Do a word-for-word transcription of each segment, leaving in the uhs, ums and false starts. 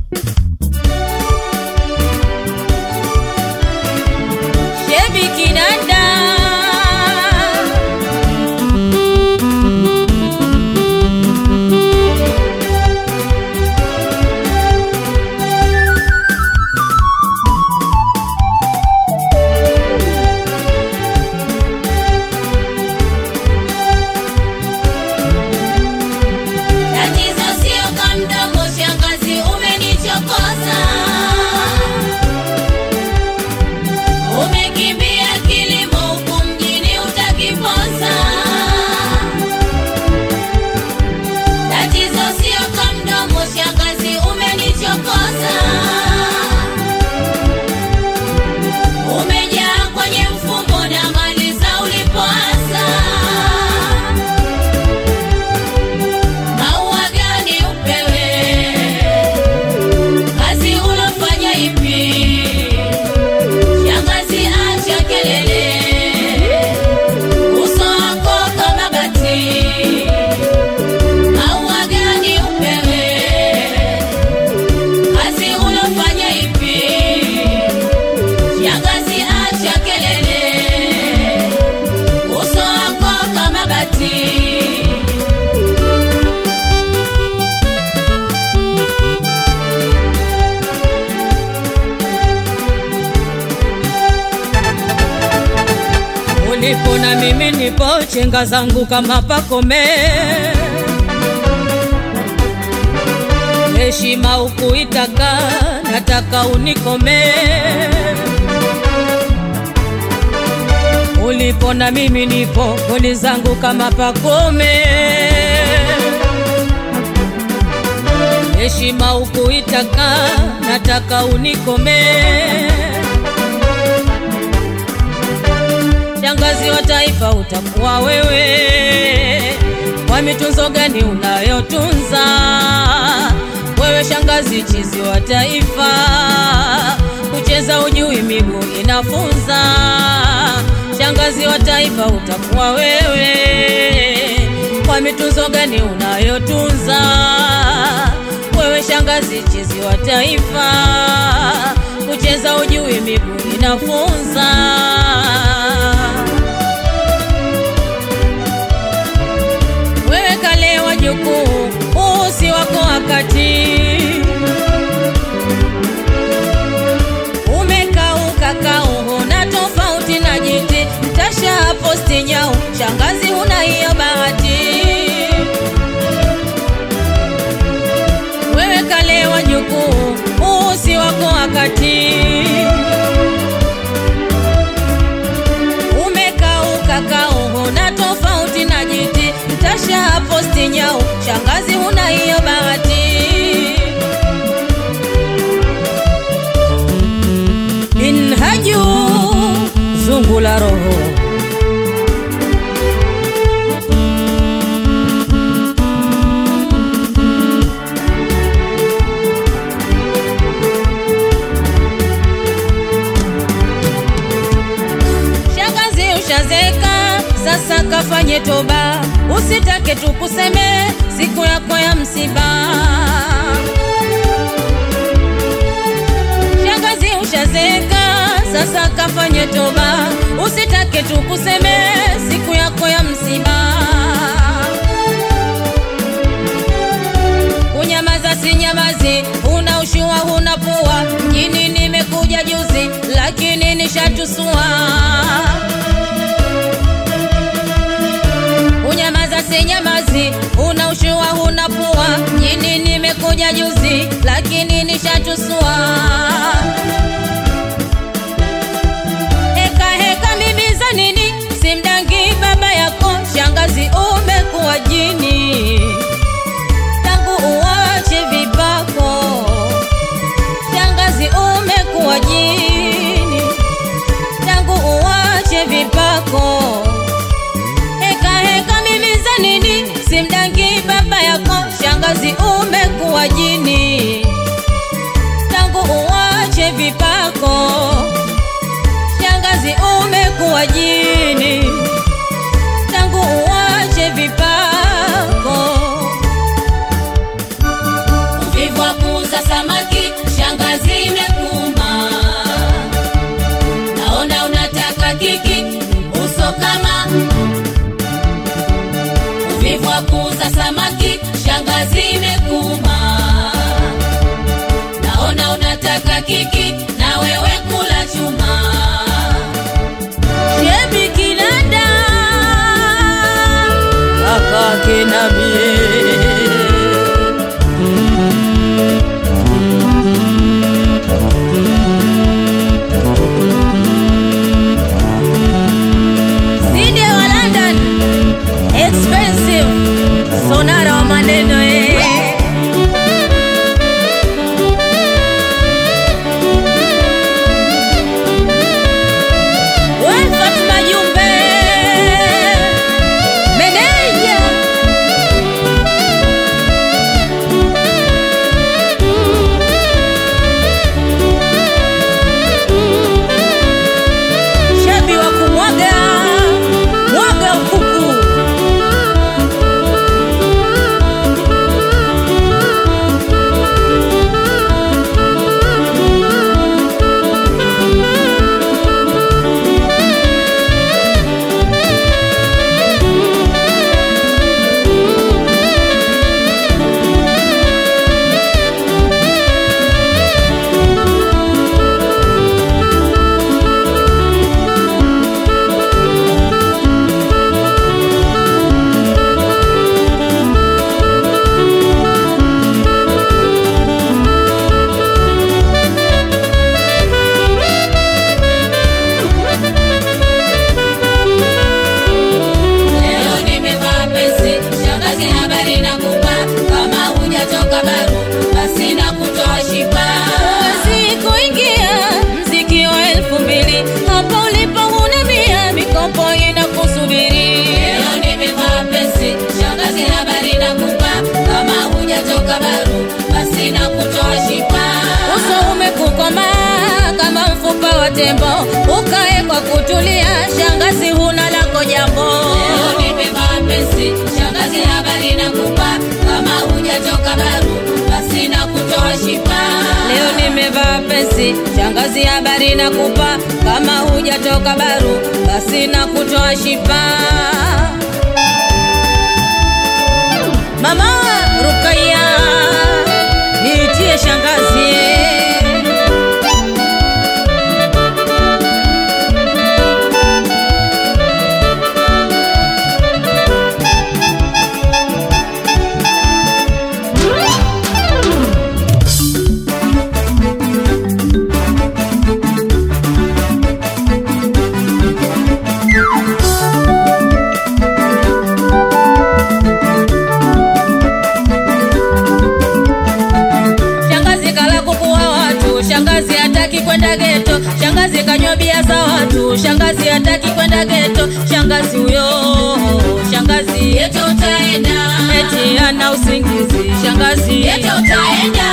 Nipo na mimi nipo chenga zangu kama pakome, heshima ukuitaka nataka unikome. Ulipo na mimi nipo goli zangu kama pakome, heshima ukuitaka nataka unikome. Shangazi wa taifa utakuwa wewe, kwa mitunzo gani unayotunza wewe? Shangazi chizi wa taifa, kucheza ujui miguu inafunza. Shangazi wa taifa utakuwa wewe, kwa mitunzo gani unayotunza wewe? Shangazi chizi wa taifa, kucheza ujui miguu inafunza. Wajukuu usi wako wakati umekauka kauho na tofauti na jiti, mtasha posti nyau. Shangazi huna hiyo bahati, wewe kale wajukuu usi wako wakati umekauka kauho na tofauti na jiti, mtasha posti nyau. Shangazi huna hiyo bahati. Minhaju zungu la roho, shangazi ushazeka sasa kafanye toba, usitake tukuseme siku yako ya msiba. Shangazi ushazeka sasa kafanye toba, usitake tukuseme siku yako ya msiba. Unyamaza si nyamazi, una ushua huna pua, mjini nimekuja juzi lakini nishatusua. Unyamaza si nyamazi, una ushua huna pua, mjini nimekuja juzi lakini nishatusua. Heka heka mimi za nini, simdangi baba yako. Shangazi umekuwa jini tangu uache vipako. Shangazi umekuwa jini tangu uache vipako. Nini simdangi baba yako. Shangazi umekuwa jini tangu uache vipako. Shangazi umekuwa jini tangu uache vipako. Uvivu wa kuuza samaki shangazi imekuma. Naona unataka kiki na wewe kula chuma. Shebi Kinanda kaka Kinabie Sonara wa maneno eh. Wewe Fatuma Jumbe meneja Shebi wa kumwaga mwaga ukuku. Tembo ukae kwa kutulia, shangazi huna lako jambo. Leo nimevaa pesi, shangazi habari nakupa, kama hujatoka baru basi nakutoa shipa. Leo nimevaa pesi, shangazi habari nakupa, kama hujatoka baru basi nakutoa shipa. Mama Rukaya niitie shangazi. Shangazi kanyobia za watu, shangazi hataki kwenda ghetto. Shangazi huyo, shangazi yetu utaenda, eti ana usingizi. Shangazi yetu utaenda.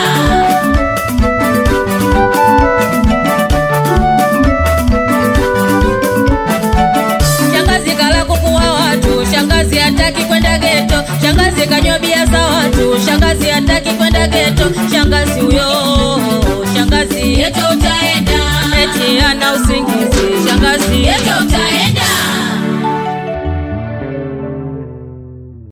Shangazi kala kuku wa watu, shangazi hataki kwenda ghetto. Shangazi kanyobia za watu, shangazi hataki kwenda ghetto. Shangazi